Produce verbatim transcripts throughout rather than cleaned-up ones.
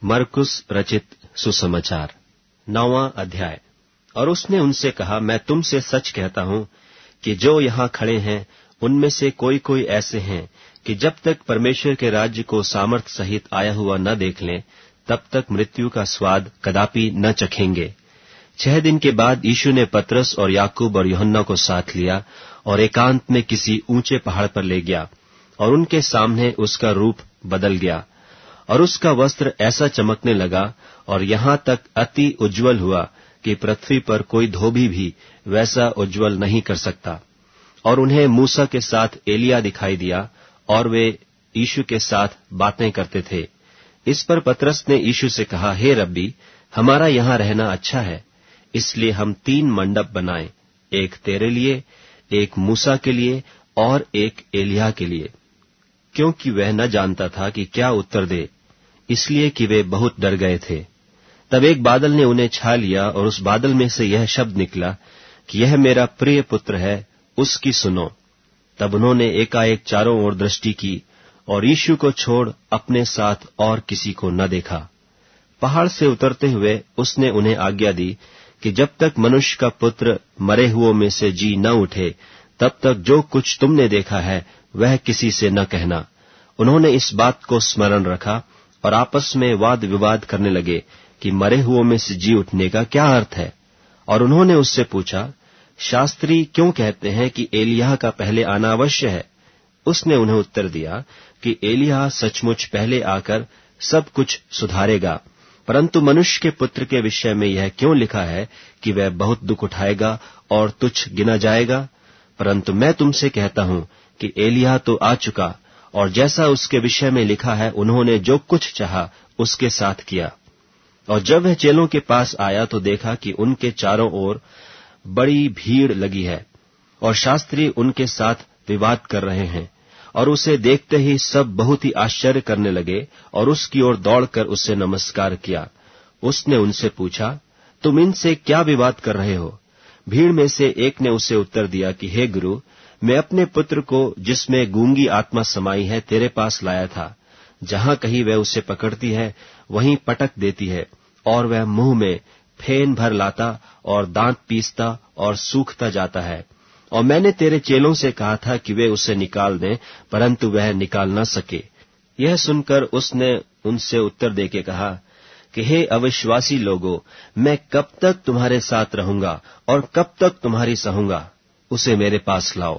मरकुस रचित सुसमाचार नौवां अध्याय। और उसने उनसे कहा, मैं तुमसे सच कहता हूं कि जो यहाँ खड़े हैं उनमें से कोई कोई ऐसे हैं कि जब तक परमेश्वर के राज्य को सामर्थ सहित आया हुआ न देख लें तब तक मृत्यु का स्वाद कदापि न चखेंगे। छह दिन के बाद यीशु ने पतरस और याकूब और यूहन्ना को साथ लिया और एकांत में किसी ऊंचे पहाड़ पर ले गया, और उनके सामने उसका रूप बदल गया, और उसका वस्त्र ऐसा चमकने लगा और यहाँ तक अति उज्जवल हुआ कि पृथ्वी पर कोई धोबी भी वैसा उज्जवल नहीं कर सकता। और उन्हें मूसा के साथ एलिया दिखाई दिया, और वे यीशु के साथ बातें करते थे। इस पर पतरस ने यीशु से कहा, हे रब्बी, हमारा यहाँ रहना अच्छा है, इसलिए हम तीन मंडप बनाएं, एक तेरे लिए, एक मूसा के लिए और एक एलिया के लिए। क्योंकि वह न जानता था कि क्या उत्तर दे, इसलिए कि वे बहुत डर गए थे। तब एक बादल ने उन्हें छा लिया, और उस बादल में से यह शब्द निकला कि यह मेरा प्रिय पुत्र है, उसकी सुनो। तब उन्होंने एकाएक चारों ओर दृष्टि की, और यीशु को छोड़ अपने साथ और किसी को न देखा। पहाड़ से उतरते हुए उसने उन्हें आज्ञा दी कि जब तक मनुष्य का पुत्र मरे हुओं में से जी न उठे, तब तक जो कुछ तुमने देखा है वह किसी से न कहना। उन्होंने इस बात को स्मरण रखा और आपस में वाद विवाद करने लगे कि मरे हुओं में से जी उठने का क्या अर्थ है। और उन्होंने उससे पूछा, शास्त्री क्यों कहते हैं कि एलिय्याह का पहले आना अवश्य है? उसने उन्हें उत्तर दिया कि एलिय्याह सचमुच पहले आकर सब कुछ सुधारेगा, परंतु मनुष्य के पुत्र के विषय में यह क्यों लिखा है कि वह बहुत दुख उठाएगा और तुच्छ गिना जाएगा? परंतु मैं तुमसे कहता हूं कि एलिय्याह तो आ चुका, और जैसा उसके विषय में लिखा है उन्होंने जो कुछ चाहा उसके साथ किया। और जब वह चेलों के पास आया तो देखा कि उनके चारों ओर बड़ी भीड़ लगी है, और शास्त्री उनके साथ विवाद कर रहे हैं। और उसे देखते ही सब बहुत ही आश्चर्य करने लगे और उसकी ओर दौड़कर उससे नमस्कार किया। उसने उनसे पूछा, तुम इनसे क्या विवाद कर रहे हो? भीड़ में से एक ने उसे उत्तर दिया कि हे गुरु, मैं अपने पुत्र को जिसमें गूंगी आत्मा समाई है तेरे पास लाया था। जहां कहीं वह उसे पकड़ती है वहीं पटक देती है, और वह मुंह में फेन भर लाता और दांत पीसता और सूखता जाता है। और मैंने तेरे चेलों से कहा था कि वे उसे निकाल दें, परंतु वह निकाल न सके। यह सुनकर उसने उनसे उत्तर देके कहा कि हे अविश्वासी लोगों, मैं कब तक तुम्हारे साथ रहूंगा और कब तक तुम्हारी सहूंगा? उसे मेरे पास लाओ।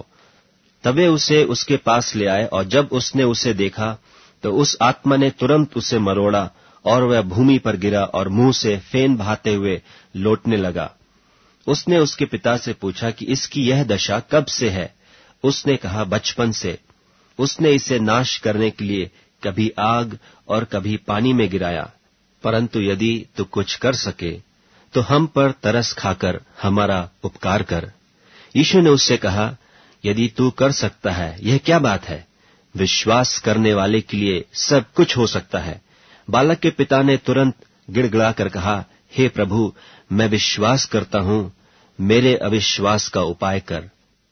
तबे उसे उसके पास ले आए, और जब उसने उसे देखा तो उस आत्मा ने तुरंत उसे मरोड़ा, और वह भूमि पर गिरा और मुंह से फेन बहाते हुए लौटने लगा। उसने उसके पिता से पूछा कि इसकी यह दशा कब से है? उसने कहा, बचपन से। उसने इसे नाश करने के लिए कभी आग और कभी पानी में गिराया। परंतु यदि तू कुछ कर सके तो हम पर तरस खाकर हमारा उपकार कर। यीशु ने उससे कहा, यदि तू कर सकता है, यह क्या बात है? विश्वास करने वाले के लिए सब कुछ हो सकता है। बालक के पिता ने तुरंत गिड़गिड़ाकर कहा, हे प्रभु, मैं विश्वास करता हूं, मेरे अविश्वास का उपाय कर।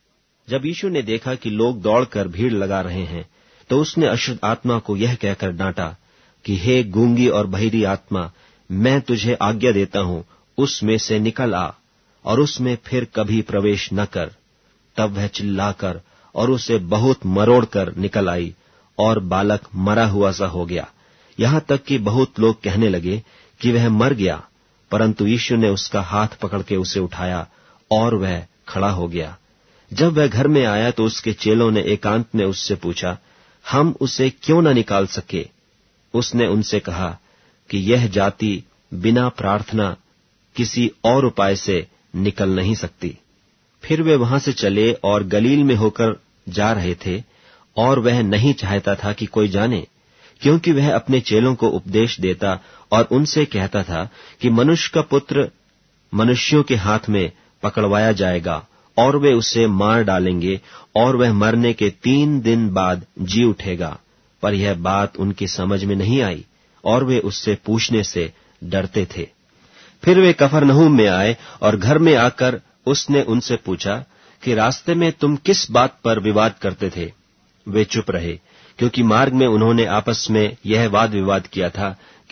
जब यीशु ने देखा कि लोग दौड़कर भीड़ लगा रहे हैं, तो उसने अशुद्ध आत्मा को यह कहकर डांटा कि हे गूंगी और बहिरी आत्मा, मैं तुझे आज्ञा देता हूं, उसमें से निकल आ और उसमें फिर कभी प्रवेश न कर। तब वह चिल्लाकर और उसे बहुत मरोड़ कर निकल आई, और बालक मरा हुआ सा हो गया। यहां तक कि बहुत लोग कहने लगे कि वह मर गया, परंतु यीशु ने उसका हाथ पकड़ के उसे उठाया, और वह खड़ा हो गया। जब वह घर में आया तो उसके चेलों ने एकांत में उससे पूछा, हम उसे क्यों न निकाल सके? उसने उनसे कहा कि यह जाति बिना प्रार्थना किसी और उपाय से निकल नहीं सकती। फिर वे वहां से चले और गलील में होकर जा रहे थे, और वह नहीं चाहता था कि कोई जाने, क्योंकि वह अपने चेलों को उपदेश देता और उनसे कहता था कि मनुष्य का पुत्र मनुष्यों के हाथ में पकड़वाया जाएगा, और वे उसे मार डालेंगे, और वह मरने के तीन दिन बाद जी उठेगा। पर यह बात उनकी समझ में नहीं आई, और वे उससे पूछने से डरते थे। फिर वे कफरनहूम में आए, और घर में आकर उसने उनसे पूछा कि रास्ते में तुम किस बात पर विवाद करते थे? वे चुप रहे, क्योंकि मार्ग में उन्होंने आपस में यह वाद विवाद किया था कि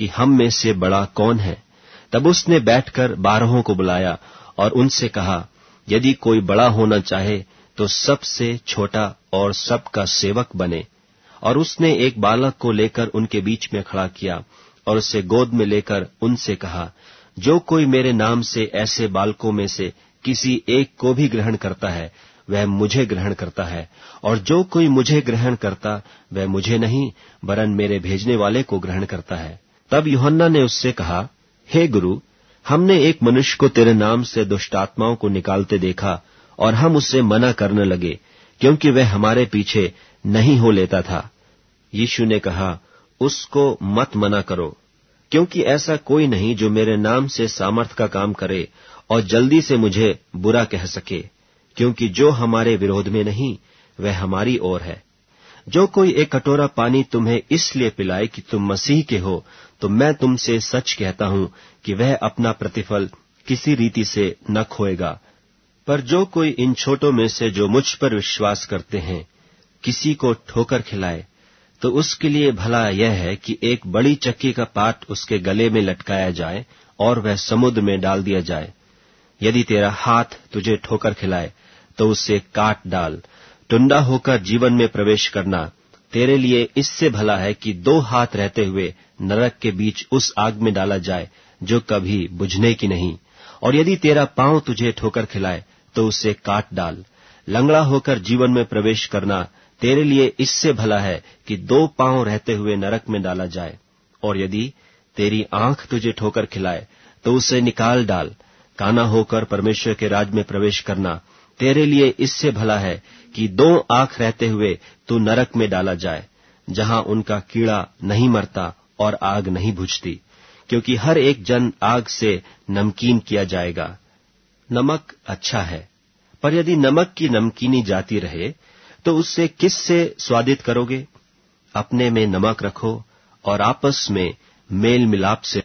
कि हम में से बड़ा कौन है। तब उसने बैठकर बारहों को बुलाया और उनसे कहा, यदि कोई बड़ा होना चाहे तो सबसे छोटा और सबका सेवक बने। और उसने एक बालक को लेकर उनके बीच में खड़ा किया और उसे गोद में लेकर उनसे कहा, जो कोई मेरे नाम से ऐसे बालकों में से किसी एक को भी ग्रहण करता है वह मुझे ग्रहण करता है, और जो कोई मुझे ग्रहण करता वह मुझे नहीं वरन मेरे भेजने वाले को ग्रहण करता है। तब यूहन्ना ने उससे कहा, हे गुरु, हमने एक मनुष्य को तेरे नाम से दुष्टात्माओं को निकालते देखा और हम उससे मना करने लगे, क्योंकि वह हमारे पीछे नहीं हो लेता था। यीशु ने कहा, उसको मत मना करो, क्योंकि ऐसा कोई नहीं जो मेरे नाम से सामर्थ का काम करे और जल्दी से मुझे बुरा कह सके, क्योंकि जो हमारे विरोध में नहीं वह हमारी ओर है। जो कोई एक कटोरा पानी तुम्हें इसलिए पिलाए कि तुम मसीह के हो, तो मैं तुमसे सच कहता हूं कि वह अपना प्रतिफल किसी रीति से न खोएगा। पर जो कोई इन छोटों में से जो मुझ पर विश्वास करते हैं किसी को ठोकर खिलाए, तो उसके लिए भला यह है कि एक बड़ी चक्की का पाट उसके गले में लटकाया जाए और वह समुद्र में डाल दिया जाए। यदि तेरा हाथ तुझे ठोकर खिलाए तो उससे काट डाल। टुंडा होकर जीवन में प्रवेश करना तेरे लिए इससे भला है कि दो हाथ रहते हुए नरक के बीच उस आग में डाला जाए जो कभी बुझने की नहीं। और यदि तेरा पांव तुझे ठोकर खिलाए तो उससे काट डाल। लंगड़ा होकर जीवन में प्रवेश करना तेरे लिए इससे भला है कि दो पांव रहते हुए नरक में डाला जाए। और यदि तेरी आंख तुझे ठोकर खिलाए तो उसे निकाल डाल। काना होकर परमेश्वर के राज में प्रवेश करना तेरे लिए इससे भला है कि दो आंख रहते हुए तू नरक में डाला जाए, जहां उनका कीड़ा नहीं मरता और आग नहीं बुझती, क्योंकि हर एक जन आग से नमकीन किया जाएगा। नमक अच्छा है, पर यदि नमक की नमकीनी जाती रहे तो उससे किससे स्वादित करोगे? अपने में नमक रखो और आपस में मेल मिलाप से